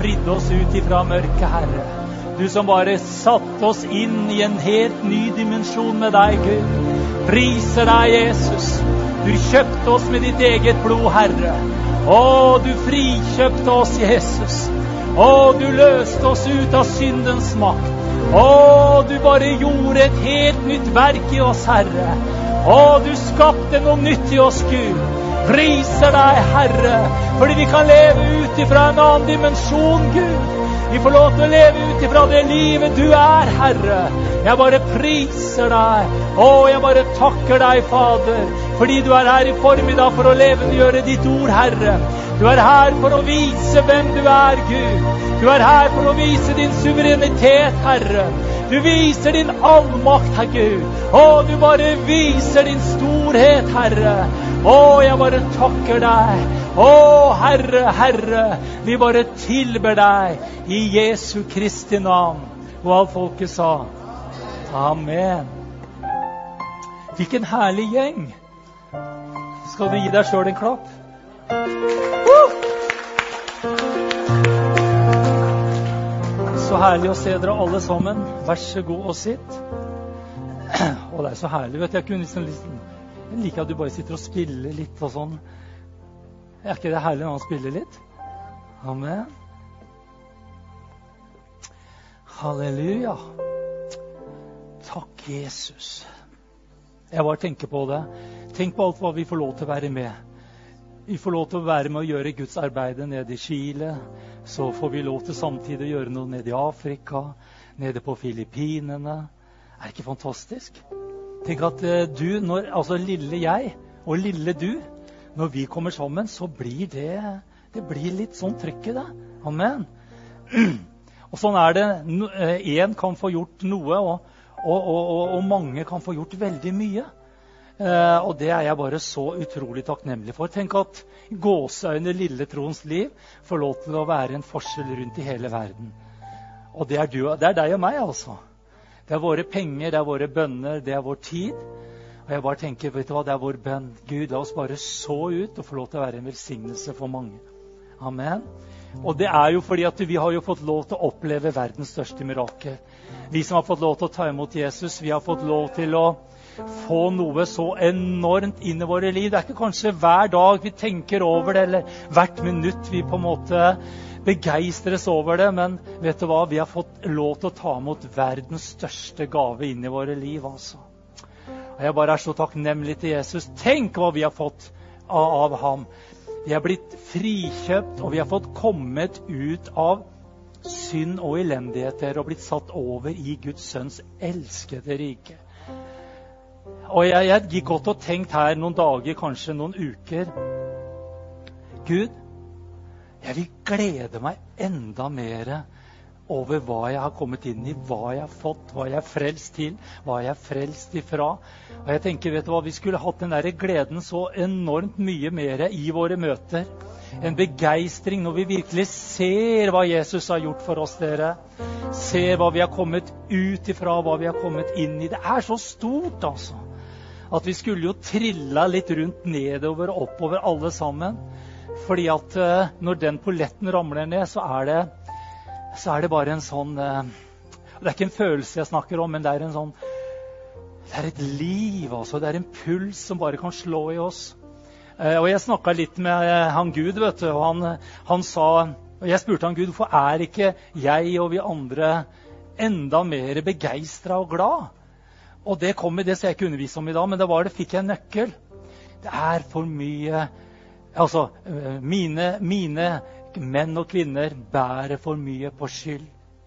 fridde oss ut ifra mørket, Herre. Du som bare satt oss inn i en helt ny dimensjon med deg, Gud. Priser deg, Jesus. Du kjøpte oss med ditt eget blod, Herre. Du frikjøpte oss, Jesus. Du løste oss ut av syndens makt. Du bare gjorde et helt nytt verk i oss, Herre. Du skapte noe nytt i oss, Gud. Priser deg, Herre, fordi vi kan leve ut ifra en annen dimensjon, Gud. Vi får lov til å leve ut ifra det livet du er, Herre. Jeg bare priser deg. Jeg bare takker deg, Fader, fordi du er her i formiddag for å levendegjøre ditt ord, Herre. Du er her for å vise hvem du er, Gud. Du er her for å vise din suverenitet, Herre. Du viser din allmakt, Herre Gud. Du bare viser din storhet, Herre. Jeg bare takker deg. Herre, Herre, vi bare tilber deg i Jesu Kristi navn. Og alt folket sa, Amen. Hvilken herlig gjeng. Skal du gi deg selv en klapp? Så herlig å se dere alle sammen. Vær så god og sitt. Det er så herlig, vet du. Jeg liker at du bare sitter og spiller litt og sånn. Er ikke det herlig når han spiller litt? Amen. Halleluja. Takk, Jesus. Jeg bare tenker på det. Tenk på alt hva vi får lov til å være med. Vi får lov til å være med å gjøre Guds arbeide nede i Chile. Så får vi lov til samtidig å gjøre noe nede i Afrika, nede på Filippinene. Er det ikke fantastisk? Tenk at lille jeg og lille du, når vi kommer sammen, så blir det blir litt sånn trykk i det. Amen. Og sånn er det. En kan få gjort noe, og mange kan få gjort veldig mye. Og det er jeg bare så utrolig takknemlig for. Tenk at gåseøyne lille troens liv får lov til å være en forskjell rundt i hele verden. Og det er deg og meg, altså. Det er våre penger, det er våre bønner, det er vår tid. Og jeg bare tenker, vet du hva, det er vår bønn. Gud, la oss bare så ut og få lov til å være en velsignelse for mange. Amen. Og det er jo fordi at vi har jo fått lov til å oppleve verdens største mirakel. Vi som har fått lov til å ta imot Jesus, vi har fått lov til å få noe så enormt inn i våre liv. Det er ikke kanskje hver dag vi tenker over det, eller hvert minutt vi på en måte begeistres over det, men vet du hva? Vi har fått lov til å ta imot verdens største gave inn i våre liv, altså. Og jeg bare er så takknemlig til Jesus. Tenk hva vi har fått av ham. Vi har blitt frikjøpt, og vi har fått kommet ut av synd og elendigheter, og blitt satt over i Guds sønns elskede rike. Og jeg gikk godt og tenkt her noen dager, kanskje noen uker. Gud, jeg vil glede meg enda mer over hva jeg har kommet inn i, hva jeg har fått, hva jeg er frelst til, hva jeg er frelst ifra. Og jeg tenker, vet du hva, vi skulle hatt den der gleden så enormt mye mer i våre møter. En begeistring når vi virkelig ser hva Jesus har gjort for oss, dere. Ser hva vi har kommet ut ifra, hva vi har kommet inn i. Det er så stort, altså. At vi skulle jo trilla litt rundt nedover og oppover alle sammen. Fordi at når den polletten ramler ned, så er det bare en sånn, det er ikke en følelse jeg snakker om, men det er en sånn, det er et liv, altså. Det er en puls som bare kan slå i oss. Og jeg snakket litt med han Gud, vet du, og han sa, og jeg spurte han Gud, hvorfor er ikke jeg og vi andre enda mer begeistret og glad? Og det kom i det, så jeg ikke undervise om i dag, men det fikk jeg en nøkkel. Det er for mye, altså mine menn og kvinner bærer for mye på skyld.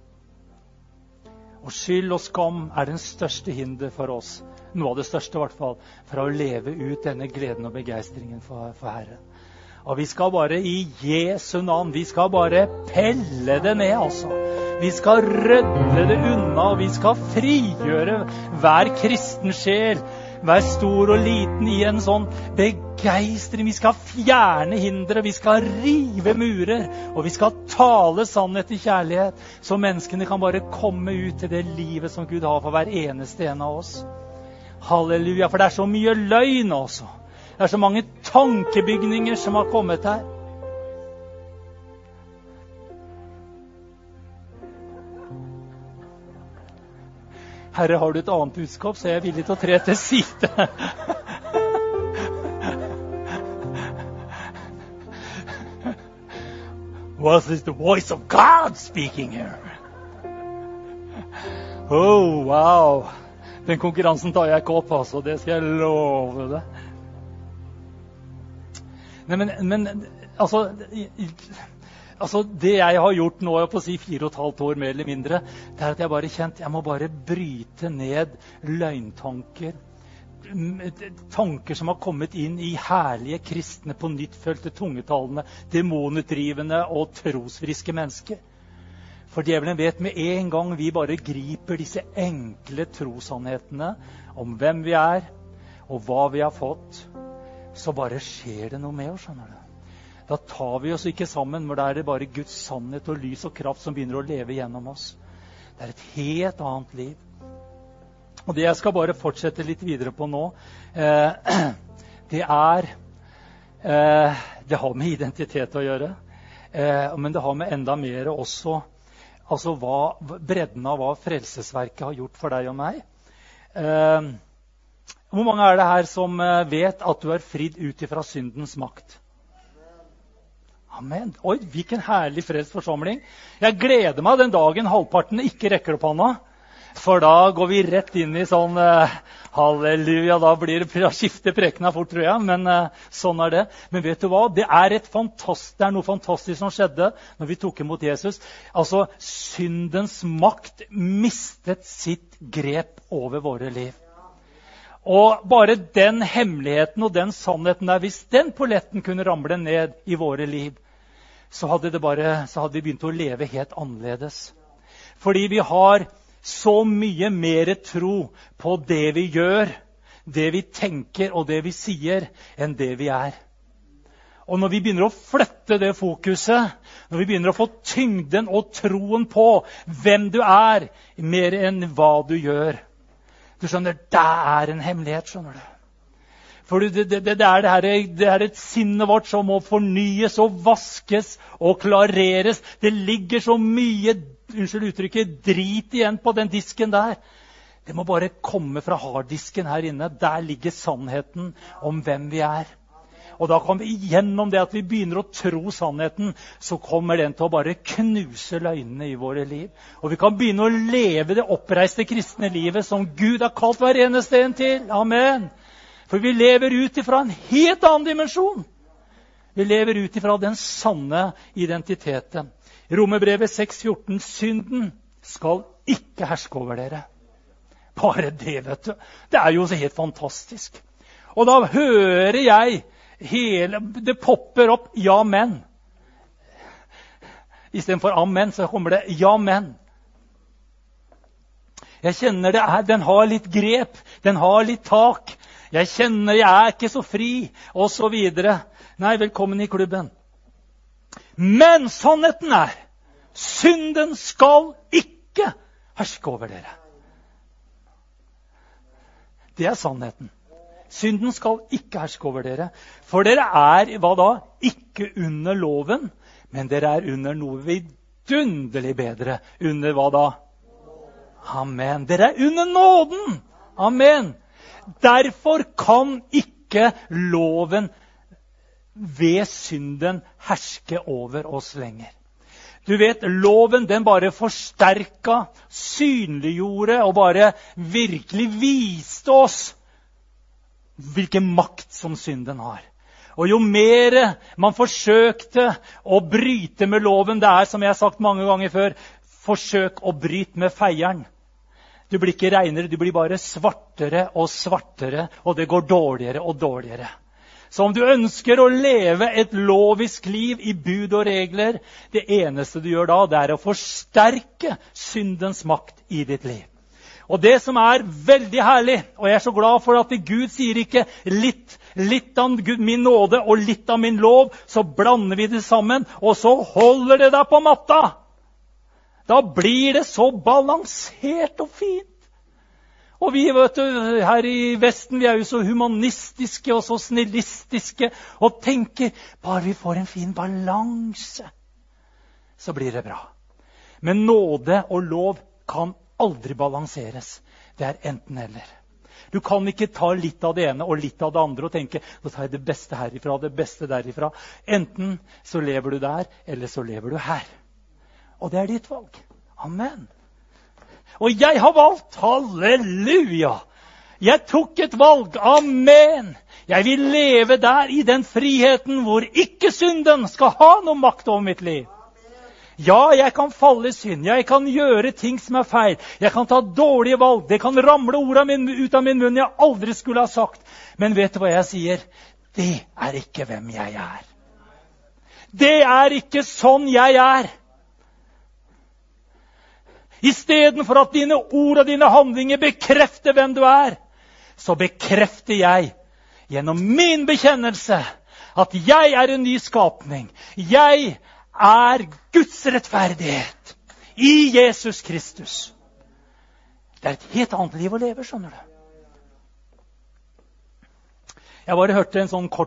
Og skyld og skam er den største hinder for oss. Noe av det største i hvert fall, for å leve ut denne gleden og begeistringen for Herren. Og vi skal bare i Jesu navn, vi skal bare pelle det ned, altså. Vi skal rødde det unna, og vi skal frigjøre hver kristen sjel, hver stor og liten i en sånn begeistring. Vi skal fjerne hindre, vi skal rive murer, og vi skal tale sannhet i kjærlighet, så menneskene kan bare komme ut til det livet som Gud har for hver eneste en av oss. Halleluja, for det er så mye løgn også. Det er så mange tankebygninger som har kommet her. Herre, har du et annet budskap, så er jeg villig til å tre til side. Was this the voice of God speaking here? Oh, wow. Den konkurransen tar jeg ikke opp, altså. Det skal jeg love deg. Nei, men altså, det jeg har gjort nå, jeg på å si 4,5 år mer eller mindre, det er at jeg bare kjent, jeg må bare bryte ned løgntanker. Tanker som har kommet inn i herlige kristne, på nyttfølte tungetallene, demonutdrivende og trosfriske mennesker. For djevelen vet med en gang vi bare griper disse enkle trossannhetene om hvem vi er og hva vi har fått, så bare skjer det noe med oss, skjønner du. Da tar vi oss ikke sammen, men da er det bare Guds sannhet og lys og kraft som begynner å leve gjennom oss. Det er et helt annet liv. Og det jeg skal bare fortsette litt videre på nå, det har med identitet å gjøre, men det har med enda mer også, altså bredden av hva frelsesverket har gjort for deg og meg. Hvor mange er det her som vet at du er fridd ut ifra syndens makt? Amen. Oi, hvilken herlig frelst forsamling. Jeg gleder meg den dagen halvparten ikke rekker opp hånda. For da går vi rett inn i sånn halleluja, da blir det skifte prekene fort, tror jeg. Men sånn er det. Men vet du hva? Det er noe fantastisk som skjedde når vi tok imot Jesus. Altså, syndens makt mistet sitt grep over våre liv. Og bare den hemmeligheten og den sannheten der, hvis den polletten kunne ramle ned i våre liv, så hadde vi begynt å leve helt annerledes. Fordi vi har så mye mer tro på det vi gjør, det vi tenker og det vi sier, enn det vi er. Og når vi begynner å flytte det fokuset, når vi begynner å få tyngden og troen på hvem du er, mer enn hva du gjør. Du skjønner, det er en hemmelighet, skjønner du. For det er et sinne vårt som må fornyes og vaskes og klareres. Det ligger så mye, unnskyld uttrykket, drit igjen på den disken der. Det må bare komme fra harddisken her inne. Der ligger sannheten om hvem vi er. Og da kan vi gjennom det at vi begynner å tro sannheten, så kommer den til å bare knuse løgnene i våre liv. Og vi kan begynne å leve det oppreiste kristne livet som Gud har kalt hver eneste en til. Amen. For vi lever ut ifra en helt annen dimensjon. Vi lever ut ifra den sanne identiteten. Romerbrevet 6,14. Synden skal ikke herske over dere. Bare det, vet du. Det er jo så helt fantastisk. Og da hører jeg det popper opp ja, men. I stedet for amen, så kommer det ja, men. Jeg kjenner den har litt grep, den har litt tak. Jeg kjenner jeg er ikke så fri, og så videre. Nei, velkommen i klubben. Men sannheten er, synden skal ikke herske over dere. Det er sannheten. Synden skal ikke herske over dere. For dere er, hva da? Ikke under loven, men dere er under noe vidunderlig bedre. Under hva da? Amen. Dere er under nåden. Amen. Derfor kan ikke loven ved synden herske over oss lenger. Du vet, loven den bare forsterket, synliggjorde og bare virkelig viste oss hvilken makt som synden har. Og jo mer man forsøkte å bryte med loven, det er, som jeg har sagt mange ganger før, forsøk å bryte med feieren. Du blir ikke renere, du blir bare svartere og svartere, og det går dårligere og dårligere. Så om du ønsker å leve et lovisk liv i bud og regler, det eneste du gjør da, det er å forsterke syndens makt i ditt liv. Og det som er veldig herlig, og jeg er så glad for at Gud sier ikke litt av min nåde og litt av min lov, så blander vi det sammen, og så holder det deg på matta. Da blir det så balansert og fint. Og vi, vet du, her i Vesten, vi er jo så humanistiske og så snillistiske, og tenker, bare vi får en fin balanse, så blir det bra. Men nåde og lov kan aldri balanseres. Det er enten eller. Du kan ikke ta litt av det ene og litt av det andre og tenke, nå tar jeg det beste herifra, det beste derifra. Enten så lever du der, eller så lever du her. Og det er ditt valg. Amen. Og jeg har valgt, halleluja. Jeg tok et valg, amen. Jeg vil leve der i den friheten hvor ikke synden skal ha noe makt over mitt liv. Ja, jeg kan falle i synd. Jeg kan gjøre ting som er feil. Jeg kan ta dårlige valg. Det kan ramle ordene ut av min munn jeg aldri skulle ha sagt. Men vet du hva jeg sier? Det er ikke hvem jeg er. Det er ikke sånn jeg er. I stedet for at dine ord og dine handlinger bekrefter hvem du er, så bekrefter jeg gjennom min bekjennelse at jeg er en ny skapning. Jeg er Guds rettferdighet i Jesus Kristus. Det er et helt annet liv å leve, skjønner du. Jeg bare hørte en sånn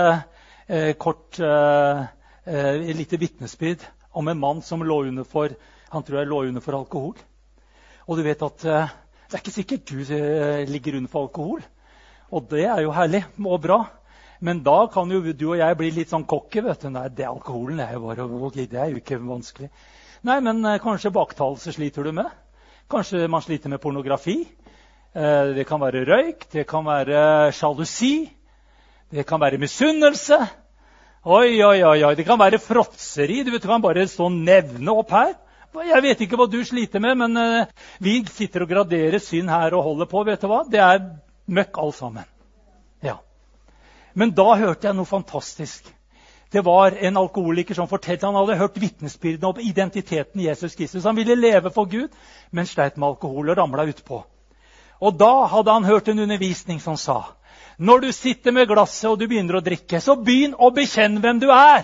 lite vitnesbyrd om en mann som lå under for, han tror jeg lå under for alkohol. Og du vet at det er ikke sikkert du ligger under for alkohol. Og det er jo herlig og bra. Men da kan jo du og jeg bli litt sånn kokke, vet du. Nei, det alkoholen er jo bare, det er jo ikke vanskelig. Nei, men kanskje baktalelse sliter du med. Kanskje man sliter med pornografi. Det kan være røyk, det kan være sjalusi. Det kan være misunnelse. Oi, det kan være fråtseri. Du vet, du kan bare stå og nevne opp her. Jeg vet ikke hva du sliter med, men vi sitter og graderer synd her og holder på, vet du hva? Det er møkk all sammen. Ja. Men da hørte jeg noe fantastisk. Det var en alkoholiker som fortalte, han hadde hørt vitnesbyrdene om identiteten i Jesus Kristus. Han ville leve for Gud, men sleit med alkohol og ramla utpå. Og da hadde han hørt en undervisning som sa, når du sitter med glasset og du begynner å drikke, så begynn å bekjenne hvem du er.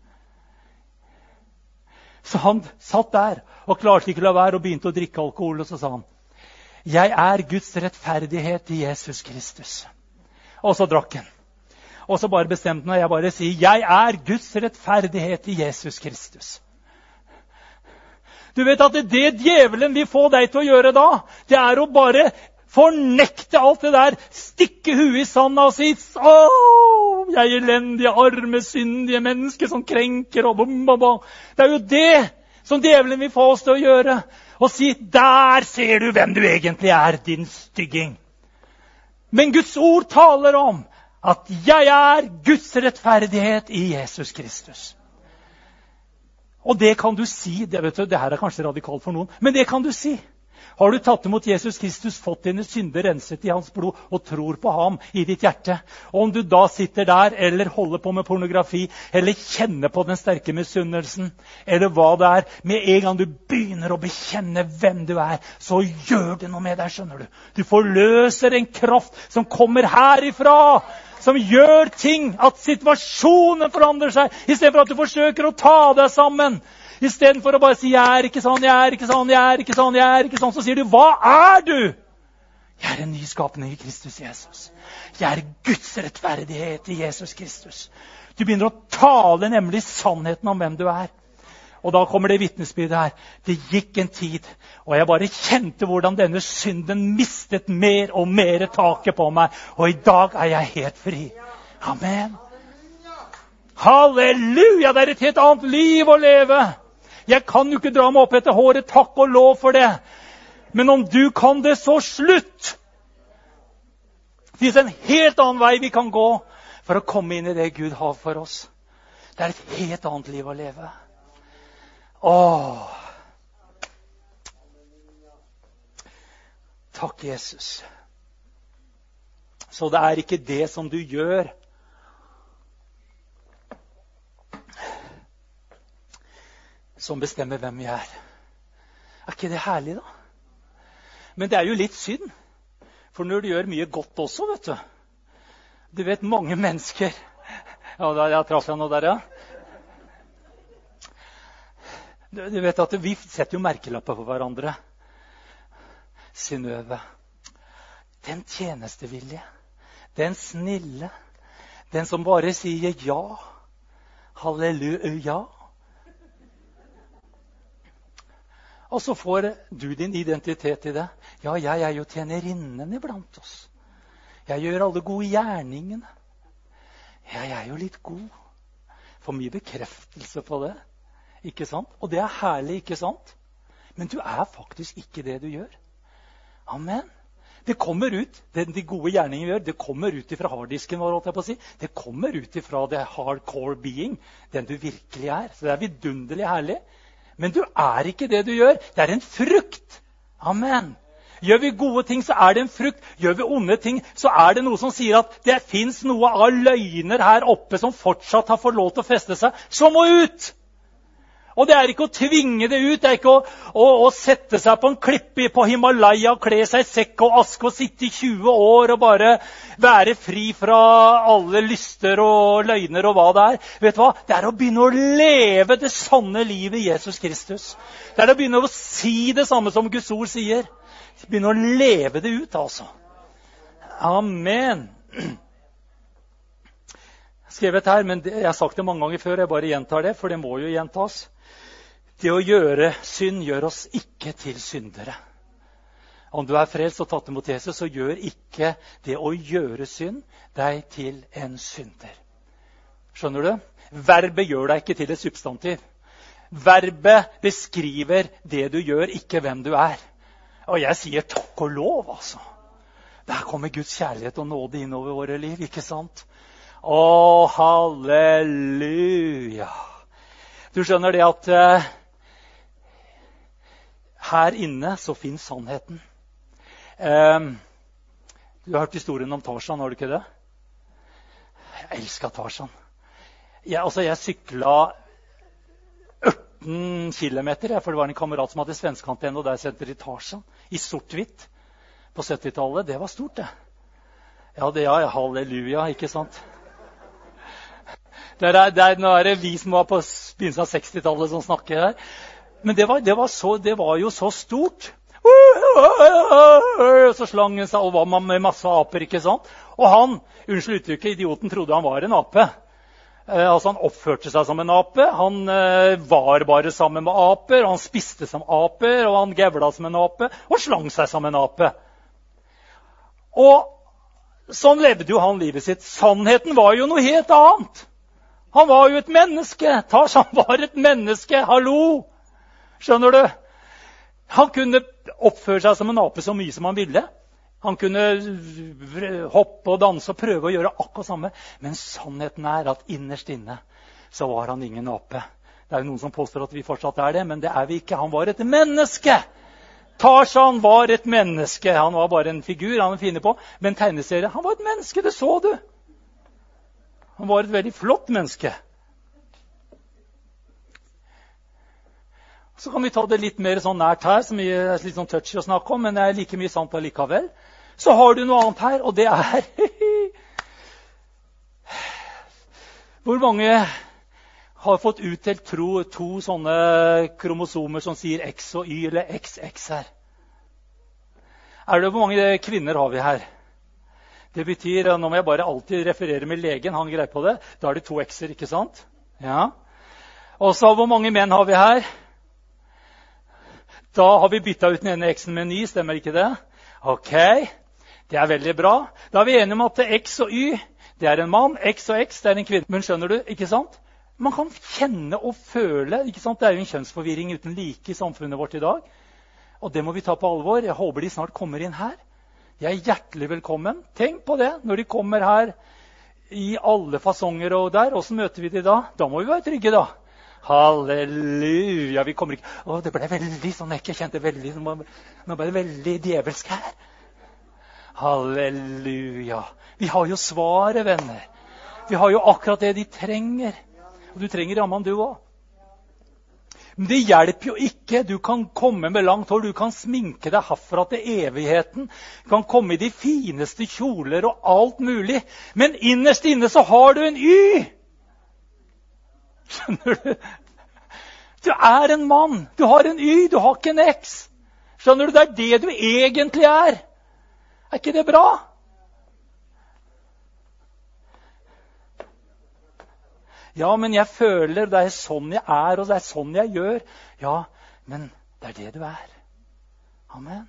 Så han satt der og klarte ikke å la være og begynte å drikke alkohol, og så sa han, jeg er Guds rettferdighet i Jesus Kristus. Og så drakk han. Og så bare bestemte han, og jeg bare sier, jeg er Guds rettferdighet i Jesus Kristus. Du vet at det djevelen vil få deg til å gjøre da, det er å bare fornekte alt det der, stikke huet i sanda og si, åh, jeg er elendige, arme, syndige mennesker som krenker, og bom, bom, bom. Det er jo det som djevelen vil få oss til å gjøre, og si, der ser du hvem du egentlig er, din stygging. Men Guds ord taler om at jeg er Guds rettferdighet i Jesus Kristus. Og det kan du si, det her er kanskje radikalt for noen, men det kan du si. Har du tatt imot Jesus Kristus, fått dine synder renset i hans blod og tror på ham i ditt hjerte? Og om du da sitter der eller holder på med pornografi, eller kjenner på den sterke misunnelsen, eller hva det er, med en gang du begynner å bekjenne hvem du er, så gjør det noe med deg, skjønner du. Du forløser en kraft som kommer herifra, som gjør ting, at situasjonen forandrer seg, i stedet for at du forsøker å ta deg sammen. I stedet for å bare si, jeg er ikke sånn, jeg er ikke sånn, jeg er ikke sånn, jeg er ikke sånn, så sier du, hva er du? Jeg er en ny skapning i Kristus Jesus. Jeg er Guds rettferdighet i Jesus Kristus. Du begynner å tale nemlig sannheten om hvem du er. Og da kommer det vitnesbyrdet her. Det gikk en tid, og jeg bare kjente hvordan denne synden mistet mer og mer taket på meg. Og i dag er jeg helt fri. Amen. Halleluja, det er et helt annet liv å leve. Jeg kan jo ikke dra meg opp etter håret, takk og lov for det. Men om du kan det, så slutt. Det finnes en helt annen vei vi kan gå for å komme inn i det Gud har for oss. Det er et helt annet liv å leve. Åh. Takk, Jesus. Så det er ikke det som du gjør som bestemmer hvem vi er. Er ikke det herlig da? Men det er jo litt synd. For når du gjør mye godt også, vet du. Du vet, mange mennesker. Ja, jeg traff jeg noe der, ja. Du vet at vi setter jo merkelapper på hverandre. Synnøve. Den tjenestevillige. Den snille. Den som bare sier ja. Halleluja. Og så får du din identitet i det. Ja, jeg er jo tjenerinnen iblant oss. Jeg gjør alle gode gjerningene. Jeg er jo litt god. Får mye bekreftelse på det. Ikke sant? Og det er herlig, ikke sant? Men du er faktisk ikke det du gjør. Amen. Det kommer ut, de gode gjerningene vi gjør, det kommer ut fra harddisken vår, holdt jeg på å si. Det kommer ut fra det hardcore being, den du virkelig er. Så det er vidunderlig herlig. Men du er ikke det du gjør. Det er en frukt. Amen. Gjør vi gode ting, så er det en frukt. Gjør vi onde ting, så er det noe som sier at det finnes noe av løgner her oppe som fortsatt har fått lov til å feste seg, som må ut. Og det er ikke å tvinge det ut, det er ikke å sette seg på en klippe på Himalaya og kle seg i sekk og aske og sitte i 20 år og bare være fri fra alle lyster og løgner og hva det er. Vet du hva? Det er å begynne å leve det sanne livet i Jesus Kristus. Det er å begynne å si det samme som Guds ord sier. Begynne å leve det ut, altså. Amen. Skrevet her, men jeg har sagt det mange ganger før, jeg bare gjentar det, for det må jo gjentas. Det å gjøre synd gjør oss ikke til syndere. Om du er frelst og tatt imot Jesus, så gjør ikke det å gjøre synd deg til en synder. Skjønner du? Verbet gjør deg ikke til et substantiv. Verbet beskriver det du gjør, ikke hvem du er. Og jeg sier takk og lov, altså. Der kommer Guds kjærlighet og nåde inn over våre liv, ikke sant? Å, halleluja! Du skjønner det at her inne så finnes sannheten. Du har hørt historien om Tarzan, har du ikke det? Jeg elsker Tarzan. Jeg sykla 18 kilometer, for det var en kamerat som hadde svenskantenne, og der sendte de Tarzan i sort-hvitt på 70-tallet. Det var stort, det. Ja, det er halleluja, ikke sant? Nå er det vi som var på begynnelsen av 60-tallet som snakker her. Men det var jo så stort. Så slang han seg og var med masse aper, ikke sant? Og han, unnskyld uttrykket, idioten trodde han var en ape. Altså han oppførte seg som en ape, han var bare sammen med aper, han spiste som aper, og han gevla som en ape, og slang seg som en ape. Og sånn levde jo han livet sitt. Sannheten var jo noe helt annet. Han var jo et menneske. Tarzan var et menneske. Hallo! Skjønner du? Han kunne oppføre seg som en ape så mye som han ville. Han kunne hoppe og danse og prøve å gjøre akkurat samme. Men sannheten er at innerst inne så var han ingen ape. Det er jo noen som påstår at vi fortsatt er det, men det er vi ikke. Han var et menneske. Tarzan var et menneske. Han var bare en figur han finner på. Men tegneserie, han var et menneske, det så du. Han var et veldig flott menneske. Så kan vi ta det litt mer sånn nært her, som er litt sånn touchy å snakke om, men det er like mye sant allikevel. Så har du noe annet her, og det er hvor mange har fått utdelt to sånne kromosomer som sier X og Y, eller XX her? Hvor mange kvinner har vi her? Det betyr, nå må jeg bare alltid referere med legen, han greier på det. Da er det 2 X-er, ikke sant? Ja. Og så hvor mange menn har vi her? Da har vi byttet ut den ene X-en med en ny, stemmer ikke det? Ok, det er veldig bra. Da er vi enige om at X og Y, det er en mann, X og X, det er en kvinne. Men skjønner du, ikke sant? Man kan kjenne og føle, ikke sant? Det er jo en kjønnsforvirring uten like i samfunnet vårt i dag. Og det må vi ta på alvor. Jeg håper de snart kommer inn her. De er hjertelig velkommen. Tenk på det når de kommer her i alle fasonger og der. Hvordan møter vi de da? Da må vi være trygge da. Halleluja, vi kommer ikke... det ble veldig sånn, jeg kjente veldig... Nå ble det veldig djevelsk her. Halleluja. Vi har jo svaret, venner. Vi har jo akkurat det de trenger. Og du trenger jammen du også. Men det hjelper jo ikke. Du kan komme med langt hår, du kan sminke deg herfra til evigheten. Du kan komme i de fineste kjoler og alt mulig. Men innerst inne så har du en Y. Skjønner du? Du er en mann. Du har en Y, du har ikke en X. Skjønner du? Det er det du egentlig er. Er ikke det bra? Ja, men jeg føler det er sånn jeg er, og det er sånn jeg gjør. Ja, men Det er det du er. Amen.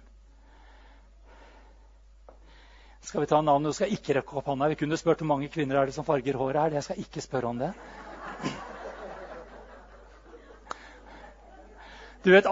Skal vi ta navnet? Du skal ikke rekke opp hånda. Vi kunne spurt hvor mange kvinner er det som farger håret her. Jeg skal ikke spørre om det. Du vet,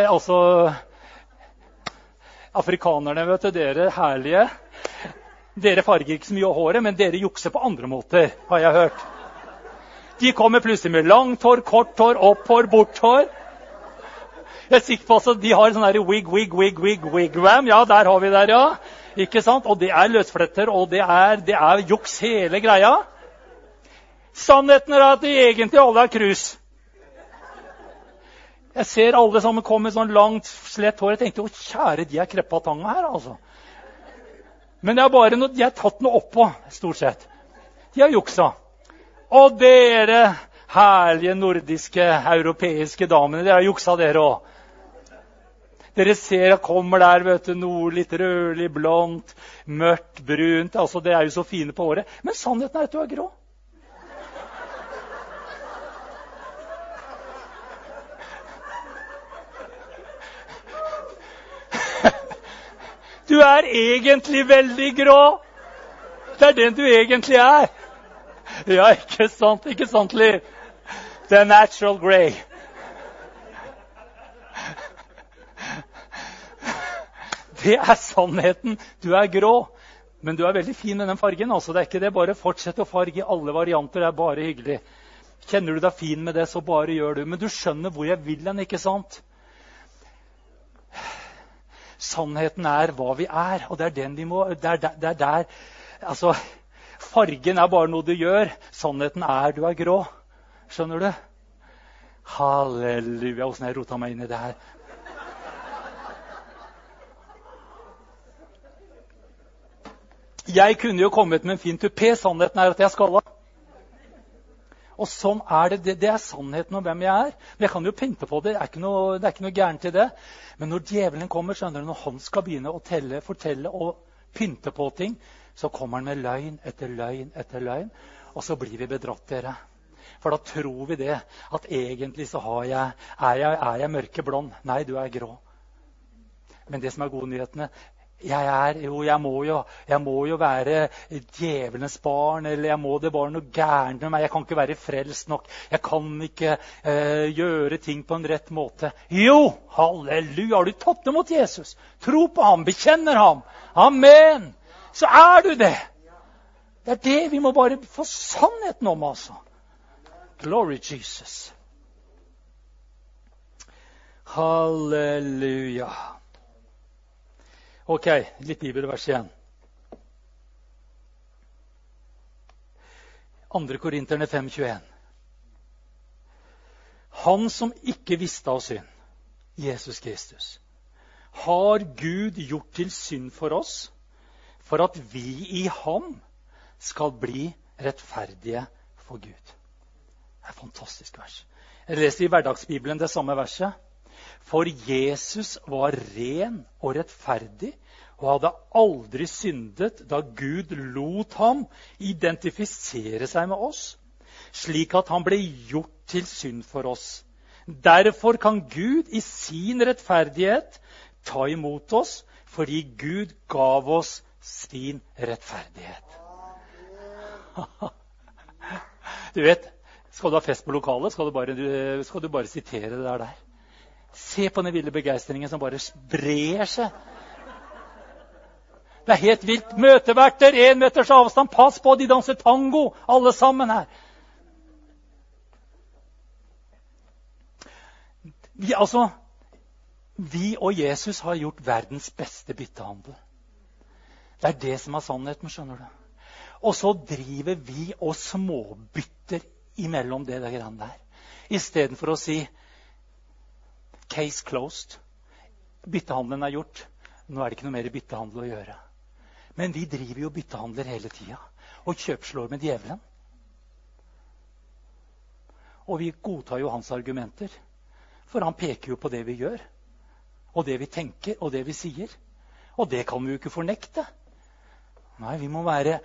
afrikanerne, vet du, dere herlige. Dere farger ikke så mye av håret, men dere jukser på andre måter, har jeg hørt. De kommer plutselig med langt hår, kort hår, opp hår, bort hår. Jeg er sikker på at de har sånn her wigwam. Ja, der har vi der, ja. Ikke sant? Og det er løsfletter, og det er juks hele greia. Sannheten er at de egentlig alle er krus. Jeg ser alle sammen komme med sånn langt, slett hår. Jeg tenkte, kjære, de er kreppatanga her, altså. Men det er bare noe, de har tatt noe oppå, stort sett. De har juksa. Og dere herlige nordiske, europeiske damene, dere har juksa dere også. Dere ser at kommer der, vet du, noe litt rødlig, blondt, mørkt, brunt. Altså, det er jo så fine på håret. Men sannheten er at du er grå. Du er egentlig veldig grå. Det er den du egentlig er. Ja, ikke sant, Liv? The natural grey. Det er sannheten. Du er grå, men du er veldig fin med den fargen. Altså. Det er ikke det. Bare fortsett å farge i alle varianter. Det er bare hyggelig. Kjenner du deg fin med det, så bare gjør du. Men du skjønner hvor jeg vil den, ikke sant? Sannheten er hva vi er, og det er den vi må... Det er der... Altså, fargen er bare noe du gjør. Sannheten er du er grå. Skjønner du? Halleluja, hvordan jeg rota meg inn i det her. Jeg kunne jo kommet med en fin tupé. Sannheten er at jeg er skallet. Og sånn er det. Det er sannheten om hvem jeg er. Men jeg kan jo pynte på det. Det er ikke noe gærent i det. Men når djevelen kommer, skjønner du, når han skal begynne å telle, fortelle og pynte på ting, så kommer han med løgn etter løgn etter løgn. Og så blir vi bedratt, dere. For da tror vi det, at egentlig så er jeg mørkeblond. Nei, du er grå. Men det som er gode nyhetene, jeg må jo være djevelens barn, eller jeg må det bare noe gærent med meg. Jeg kan ikke være frelst nok. Jeg kan ikke gjøre ting på en rett måte. Jo, halleluja, har du tatt det mot Jesus? Tro på ham, bekjenner ham. Amen. Så er du det. Det er det vi må bare få sannheten om, altså. Glory Jesus. Halleluja. Ok, litt bibelvers igjen. 2. Korinterne 5:21. Han som ikke visste av synd, Jesus Kristus, har Gud gjort til synd for oss, for at vi i ham skal bli rettferdige for Gud. Det er et fantastisk vers. Jeg leser i hverdagsbibelen det samme verset. For Jesus var ren og rettferdig og hadde aldri syndet da Gud lot ham identifisere seg med oss, slik at han ble gjort til synd for oss. Derfor kan Gud i sin rettferdighet ta imot oss, fordi Gud gav oss sin rettferdighet. Du vet, skal du ha fest på lokalet, skal du bare sitere det der. Se på den ville begeistringen som bare sprer seg. Det er helt vilt. Møteverter, 1 meters avstand. Pass på, de danser tango, alle sammen her. Vi og Jesus har gjort verdens beste byttehandel. Det er det som er sannheten, skjønner du. Og så driver vi og småbytter imellom det der greiene der. I stedet for å si case closed. Byttehandelen er gjort. Nå er det ikke noe mer byttehandel å gjøre. Men vi driver jo byttehandler hele tida. Og kjøpslår med djevelen. Og vi godtar jo hans argumenter. For han peker jo på det vi gjør. Og det vi tenker, og det vi sier. Og det kan vi jo ikke fornekte. Nei, vi må være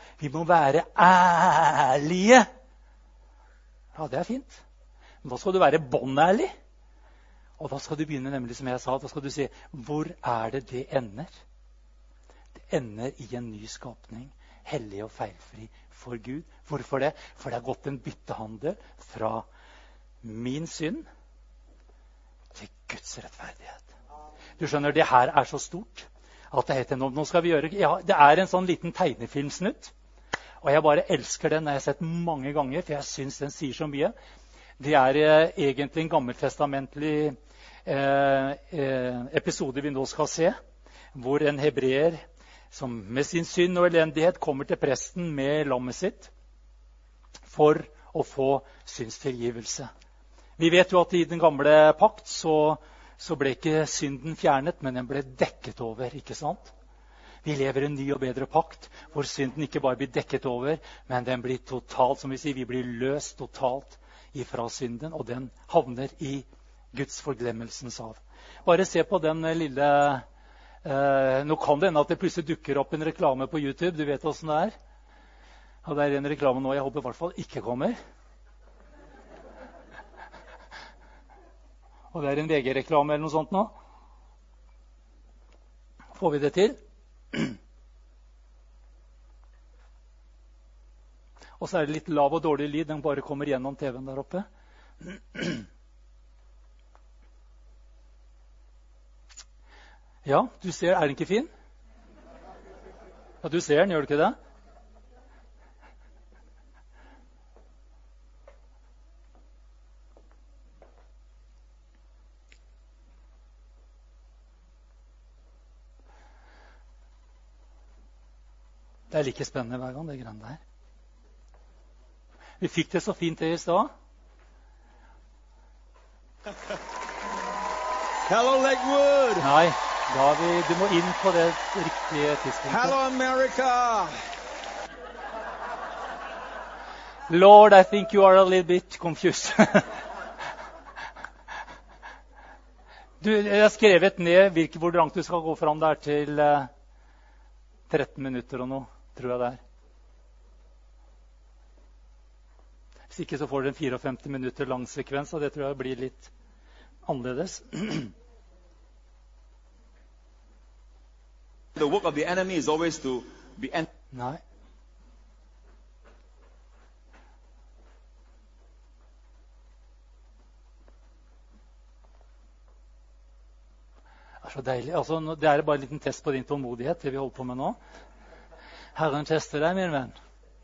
ærlige. Ja, det er fint. Men da skal du være båndærlig. Og da skal du begynne, nemlig som jeg sa, da skal du si, hvor er det ender? Det ender i en ny skapning, hellig og feilfri for Gud. Hvorfor det? For det har gått en byttehandel fra min synd til Guds rettferdighet. Du skjønner, det her er så stort at det heter nå skal vi gjøre, ja, det er en sånn liten tegnefilmsnutt. Og jeg bare elsker den, jeg har sett mange ganger, for jeg synes den sier så mye. Det er egentlig en gammeltestamentlig episode vi nå skal se, hvor en hebreer som med sin synd og elendighet kommer til presten med lammet sitt for å få synstilgivelse. Vi vet jo at i den gamle pakt så ble ikke synden fjernet, men den ble dekket over, ikke sant? Vi lever i en ny og bedre pakt, hvor synden ikke bare blir dekket over, men den blir totalt, som vi sier, vi blir løst totalt ifra synden, og den havner i Guds forglemmelsens hav. Bare se på den lille... nå kan det hende at det plutselig dukker opp en reklame på YouTube. Du vet hvordan det er. Og det er en reklame nå jeg håper i hvert fall ikke kommer. Og det er en VG-reklame eller noe sånt nå. Får vi det til? Og så er det litt lav og dårlig lyd. Den bare kommer gjennom TV-en der oppe. Ja, du ser, er den ikke fin? Ja, du ser den, gjør du ikke det? Det er like spennende hver gang, det greiene der. Vi fikk det så fint det i stad. Hello, Lakewood. Nei. Du må inn på det riktige tidspunktet. Hello, America. Lord, I think you are a little bit confused. Jeg har skrevet ned hvor langt du skal gå fram der til 13 minutter og noe, tror jeg det er. Hvis ikke så får du en 54 minutter lang sekvens, og det tror jeg blir litt annerledes. The work of the enemy is always to be... Nei. Det er så deilig. Altså, det er bare en liten test på din tålmodighet, det vi holder på med nå. Herren tester deg, min venn.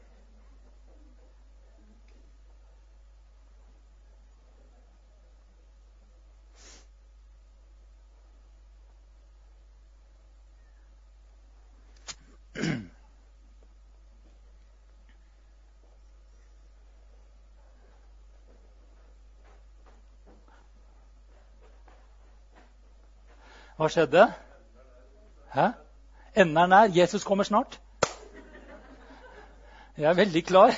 Hva skjedde? Hæ? Enden er nær. Jesus kommer snart. Jeg er veldig klar.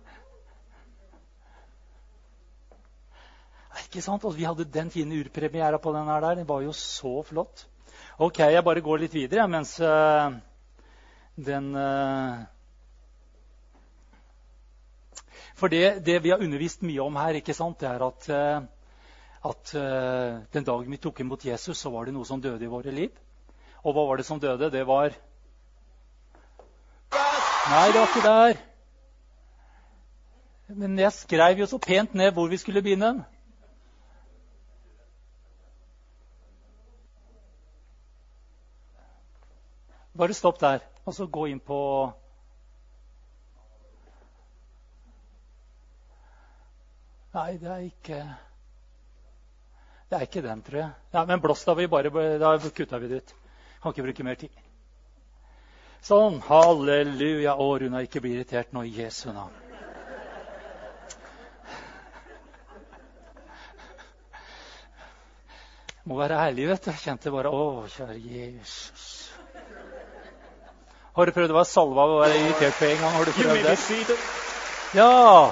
Ikke sant? Altså, vi hadde den fine urpremiera på den her der. Det var jo så flott. Ok, jeg bare går litt videre, mens den... For det vi har undervist mye om her, ikke sant, det er at den dagen vi tok imot Jesus, så var det noe som døde i våre liv. Og hva var det som døde? Det var... Nei, det var ikke der. Men jeg skrev jo så pent ned hvor vi skulle begynne. Bare stopp der, og så gå inn på... Nei, det er ikke den, tror jeg. Ja, men blåst da kuttet vi det ut. Kan ikke bruke mer tid. Sånn, halleluja. Å, Runa, ikke bli irritert nå i Jesu navn. Må være ærlig, vet du. Jeg kjente bare, å, kjære Jesus. Har du prøvd å være salva og være irritert på en gang? Har du prøvd det? Ja!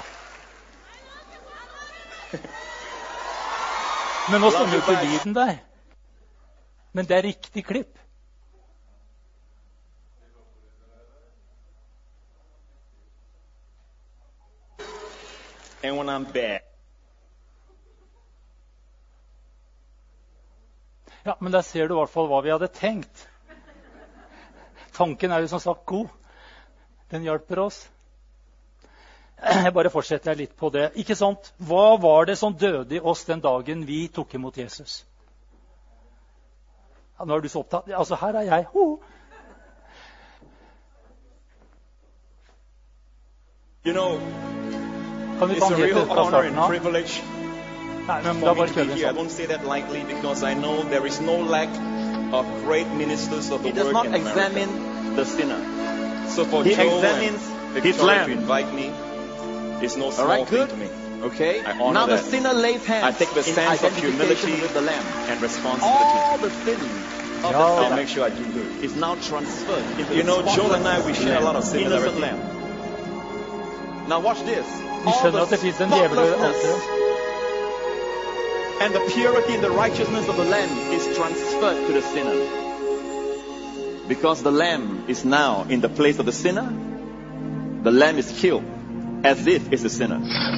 Men nå står jo ikke lyden der. Men det er riktig klipp. And when I'm bad. Ja, men der ser du I hvert fall hva vi hadde tenkt. Tanken jo som sagt god. Den hjelper oss. Jeg bare fortsetter litt på det. Ikke sant? Hva var det som døde I oss den dagen vi tok imot Jesus? Ja, nå du så opptatt. Altså, her jeg. You know, Kan vi it's ta a den helt real fra honor and starten av? privilege Nei, men for da me bare to kjører be vi here. I sånn. don't say that lightly because I know there is no lack of great ministers of the He does word not in America. examine the sinner. So for He Joe examines and his Victoria lamb. to invite me is no All small right, thing good. to me. Okay? I honor Now the that. sinner lays hands I take the in stance of identification humility with the lamb. and responsibility. All the sin of Yeah. the I'll sinner make sure I do good. is now transferred into You the know, Joel and I, we spotless share a lot of lamb, innocent similarity. lamb. Now watch this. Vi All skjønner at the det finnes en djevel I spotlessness alteret. and the purity and the righteousness of the lamb is transferred to the sinner. Because the lamb is now in the place of the sinner, the lamb is killed as if it's a sinner.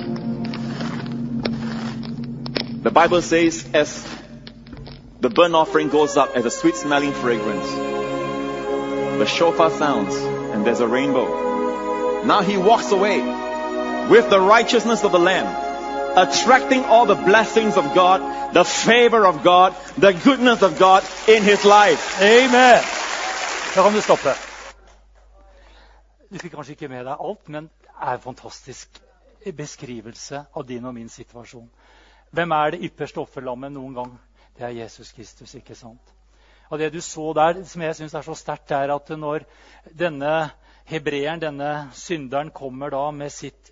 The Bible says as the burnt offering goes up as a sweet smelling fragrance, the shofar sounds and there's a rainbow. Now he walks away with the righteousness of the lamb, attracting all the blessings of God, the favor of God, the goodness of God in his life. Amen! Da kan du stoppe. Du fikk kanskje ikke med deg alt, men det en fantastisk beskrivelse av din og min situasjon. Hvem det ypperste offerlammet noen gang? Det Jesus Kristus, ikke sant? Og det du så der, som jeg synes så sterkt, at når denne hebreeren, denne synderen, kommer da med sitt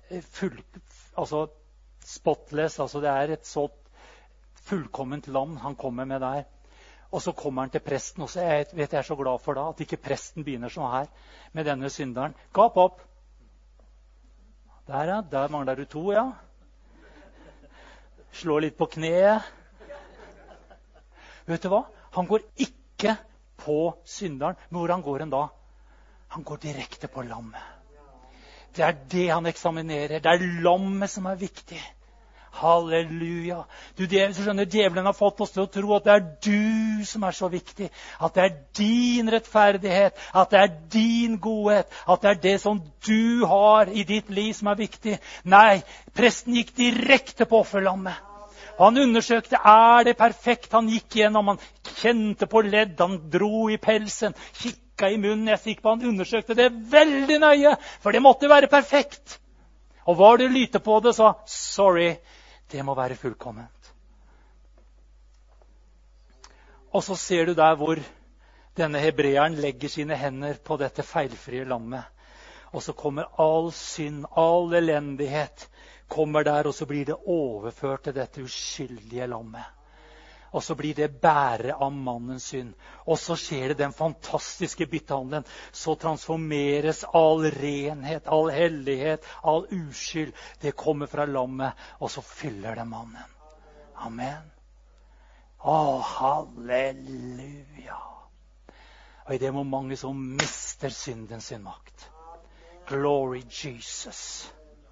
spotless, altså det et så fullkomment lam han kommer med der. Og så kommer han til presten, og så vet jeg så glad for da, at ikke presten begynner sånn her med denne synderen. Gap opp! Der, ja. Der mangler du 2, ja. Slå litt på kneet. Vet du hva? Han går ikke på synderen. Men hvor han går han da? Han går direkte på lammet. Det det han eksaminerer. Det lammet som viktig. Halleluja. Du skjønner, djevelen har fått oss til å tro at det du som så viktig. At det din rettferdighet. At det din godhet. At det det som du har i ditt liv som viktig. Nei, presten gikk direkte på offerlammet. Han undersøkte, det perfekt? Han gikk gjennom, han kjente på ledd, han dro i pelsen, kikket i munnen. Jeg sikker på, han undersøkte det veldig nøye, for det måtte være perfekt. Og var det lyte på det, så sorry, det må være fullkomment. Og så ser du der hvor denne hebreeren legger sine hender på dette feilfrie lammet. Og så kommer all synd, all elendighet, kommer der, og så blir det overført til dette uskyldige lammet. Og så blir det bære av mannens synd. Og så skjer det den fantastiske byttehandelen. Så transformeres all renhet, all hellighet, all uskyld. Det kommer fra lammet, og så fyller det mannen. Amen. Halleluja. Og i det momentet så mister synden sin makt. Glory Jesus.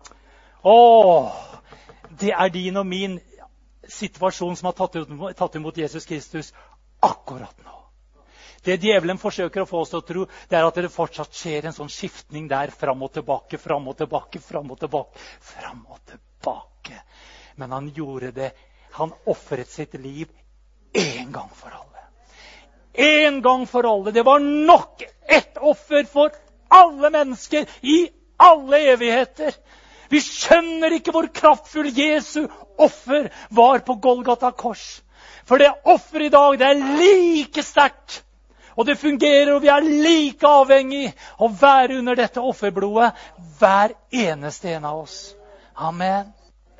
Det din og min situasjon som har tatt imot Jesus Kristus akkurat nå. Det djevelen forsøker å få oss til å tro, det at det fortsatt skjer en sånn skiftning der, fram og tilbake, fram og tilbake, fram og tilbake, fram og tilbake. Men han gjorde det. Han offret sitt liv en gang for alle. En gang for alle. Det var nok et offer for alle mennesker i alle evigheter. Vi skjønner ikke hvor kraftfull Jesu offer var på Golgata kors. For det offer i dag, det like sterkt. Og det fungerer, og vi like avhengig av å være under dette offerblodet. Hver eneste en av oss. Amen.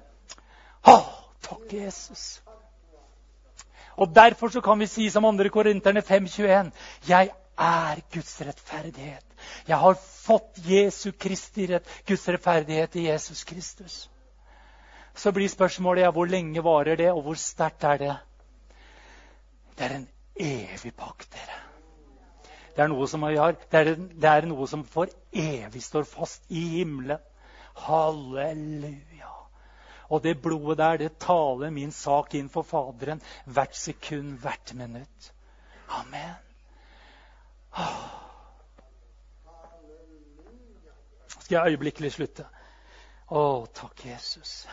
Takk Jesus. Og derfor så kan vi si som 2. Korinterne 5:21. Jeg Guds rettferdighet. Jeg har fått Jesu Kristi Guds rettferdighet i Jesus Kristus. Så blir spørsmålet, hvor lenge varer det, og hvor sterkt det? Det en evig pakt, dere. Det noe som vi har. Det noe som for evig står fast i himmelen. Halleluja. Og det blodet der, det taler min sak inn for Faderen hvert sekund, hvert minutt. Amen. Skal jeg øyeblikkelig slutte? Takk, Jesus.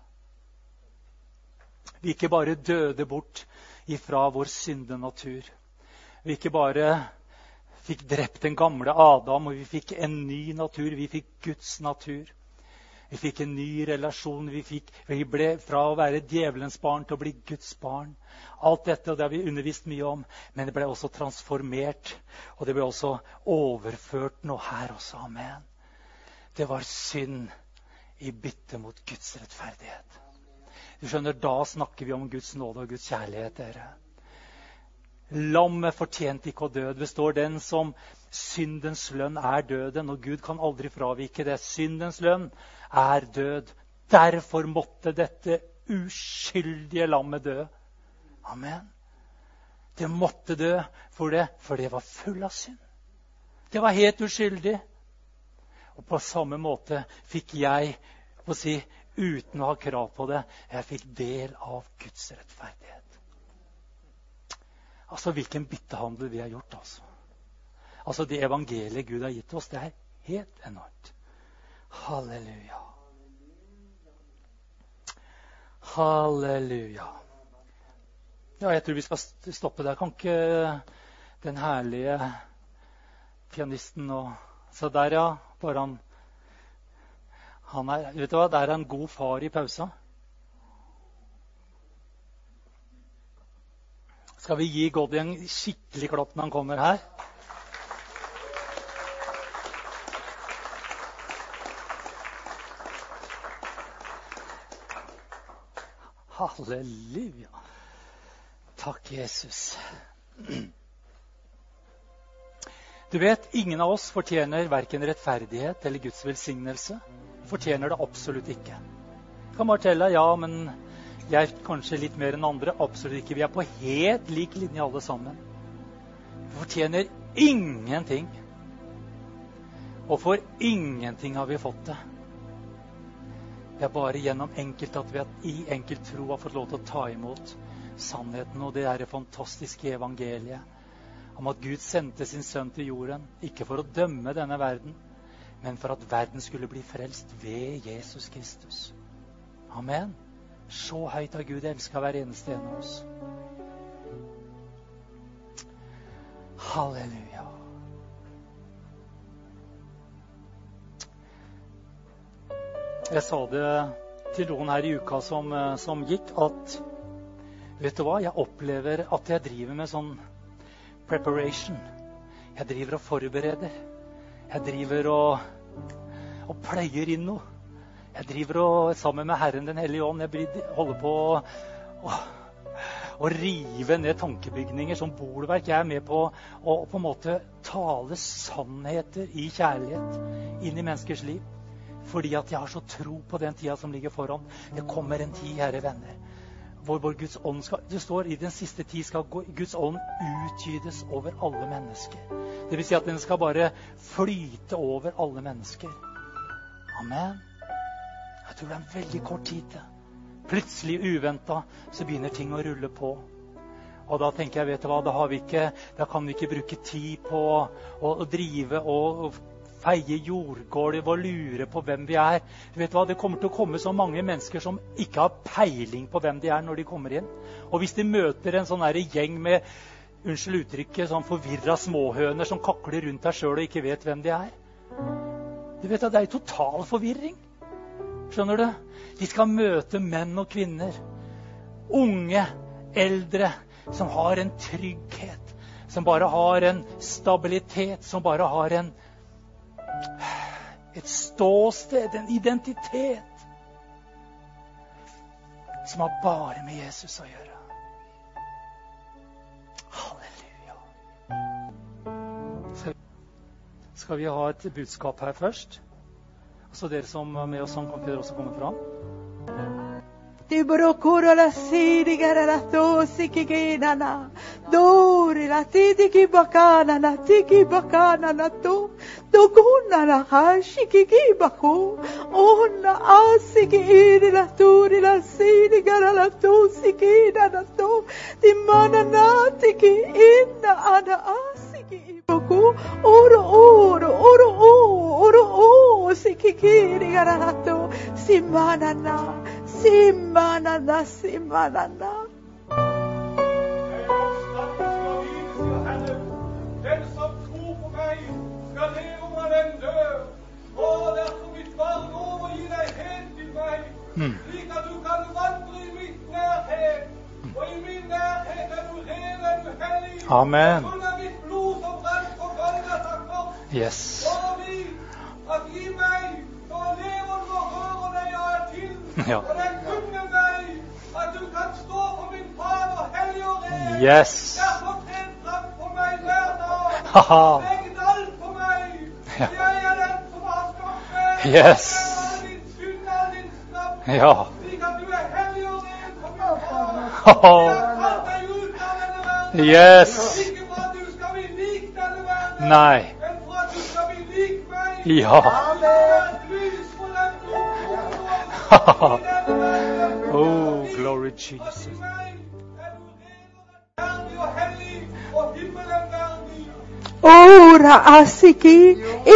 Vi ikke bare døde bort ifra vår syndenatur. Vi ikke bare fikk drept den gamle Adam, og vi fikk en ny natur. Vi fikk Guds natur. Vi fikk en ny relasjon. Vi ble fra å være djevelens barn til å bli Guds barn. Alt dette, og det har vi undervist mye om, men det ble også transformert. Og det ble også overført nå her også. Amen. Det var synd i bytte mot Guds rettferdighet. Du skjønner, da snakker vi om Guds nåde og Guds kjærlighet, dere. Lammet fortjente ikke å dø. Det står den som syndens lønn er døden, og Gud kan aldri fravike det. Syndens lønn er død. Derfor måtte dette uskyldige lammet dø. Amen. Det måtte dø for det var full av synd. Det var helt uskyldig. Og på samme måte fikk jeg, uten å ha krav på det, jeg fikk del av Guds rettferdighet. Altså, hvilken byttehandel vi har gjort, altså. Det evangeliet Gud har gitt oss, det er helt enormt. Halleluja. Halleluja. Ja, jeg tror vi skal stoppe der. Kan ikke den herlige pianisten så der, ja, bare han er, vet du hva, der er en god far i pausa. Skal vi gi Goddy en skikkelig klapp når han kommer her? Halleluja. Takk, Jesus. Du vet, ingen av oss fortjener hverken rettferdighet eller Guds velsignelse. Fortjener det absolutt ikke. Jeg kan bare telle, ja, men jeg er kanskje litt mer enn andre. Absolutt ikke. Vi er på helt lik linje alle sammen. Vi fortjener ingenting. Og for ingenting har vi fått det. Det er bare gjennom enkelt at vi i enkelt tro har fått lov til å ta imot sannheten og det er det fantastiske evangeliet om at Gud sendte sin sønn til jorden, ikke for å dømme denne verden, men for at verden skulle bli frelst ved Jesus Kristus. Amen. Så høyt har Gud elsket hver eneste en av oss. Halleluja. Jeg sa det til noen her i uka som gikk, at vet du hva, jeg opplever at jeg driver med sånn preparation. Jeg driver og forbereder. Jeg driver og pløyer inn noe. Jeg driver sammen med Herren den Hellige Ånd, jeg holder på å rive ned tankebygninger som bolverk. Jeg er med på å på en måte tale sannheter i kjærlighet inn i menneskers liv. Fordi at jeg har så tro på den tida som ligger foran. Det kommer en tid, kjære venner, hvor Guds ånd det står i den siste tid skal Guds ånd utgytes over alle mennesker. Det vil si at den skal bare flyte over alle mennesker. Amen. Jeg tror det er en veldig kort tid til. Plutselig uventet så begynner ting å rulle på. Og da tenker jeg, vet du hva, da kan vi ikke bruke tid på å drive og feie jordgulv og lure på hvem vi er. Du vet hva, det kommer til å komme så mange mennesker som ikke har peiling på hvem de er når de kommer inn. Og hvis de møter en sånn her gjeng med, unnskyld uttrykket, sånn forvirret småhøner som kakler rundt deg selv og ikke vet hvem de er. Du vet at det er total forvirring. Skjønner du? De skal møte menn og kvinner. Unge, eldre, som har en trygghet. Som bare har en stabilitet. Som bare har et ståsted, en identitet som har bare med Jesus å gjøre. Halleluja. Skal vi ha et budskap her først? Så dere som er med oss, kan dere også komme fram. Ti brokura la sidigara la tosiki kinana. Dori la tidiki bakana na tiki bakana na tu. Tokuna la hashiki bako. Ona asiki iri la turi la siri gara la to siki na to. Timana na tiki inna ana asiki bako. Oro siki kiri gara la to. Simana na. Den som tror på meg, skal leve om han enn dør. Og derfor mitt barn overgi deg helt til meg, slik at du kan vandre i mitt nærhet. Og i min nærhet er du ren, er du hellig. Amen. Full av mitt blod som brant på Golgata kors. Yes. Og vit at i meg så lever du og rører deg og er til. Ja. Og det er kun med meg at du kan stå for min Fader hellig og ren. Yes. Derfor tren fram for meg hver dag. Haha. Legg alt på meg. Ja. Jeg er den som har skapt meg. Yes. All din synd, all din straff. Ja. Slik at du er hellig og ren for min Far. Haha. Jeg har kalt deg ut av denne verden. Yes. Ikke for at du skal bli lik denne verden, Nei. men for at du skal bli lik meg. Ja. Oh, glory Jesus. Ora asiki